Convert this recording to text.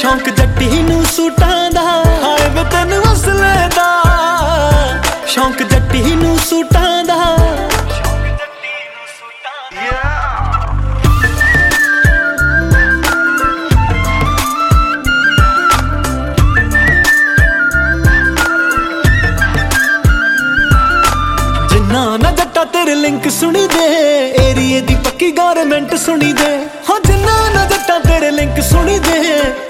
ਸ਼ੌਂਕ ਜੱਟੀ ਨੂੰ ਸੂਟਾਂ ਦਾ, ਹਾਏ ਵੇ ਤੈਨੂੰ ਅਸਲੇ ਦਾ। ਸ਼ੌਂਕ ਜੱਟੀ ਨੂੰ ਸੂਟਾਂ ਦਾ, ਜਿੰਨਾ ਨਾ ਜੱਟਾ ਤੇਰੇ ਲਿੰਕ ਸੁਣੀ ਦੇ, ਏਰੀਏ ਦੀ ਪੱਕੀ ਗੌਰਮੈਂਟ ਸੁਣੀ ਦੇ। ਹੋ ਜਿੰਨਾ ਨਾ ਜੱਟਾ ਤੇਰੇ ਲਿੰਕ ਸੁਣੀ ਦੇ,